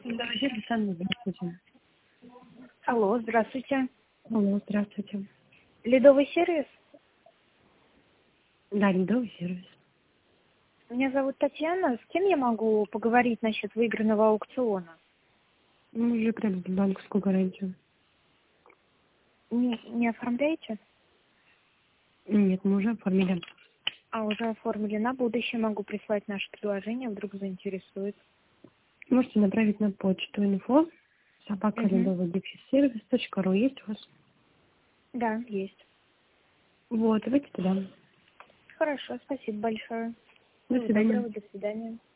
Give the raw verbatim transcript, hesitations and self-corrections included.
Да, Александр, здравствуйте. Алло, здравствуйте. Алло, здравствуйте. Ледовый сервис? Да, ледовый сервис. Меня зовут Татьяна. С кем я могу поговорить насчет выигранного аукциона? Мы уже приобрели банковскую гарантию. Не, не оформляете? Нет, мы уже оформили. А, уже оформили. На будущее могу прислать наше предложение, вдруг заинтересует. Можете направить на почту инфо собака Угу. ледовый сервис точка ру. Есть у вас? Да, есть. Вот, давайте туда. Хорошо, спасибо большое. До Всего свидания. доброго, до свидания.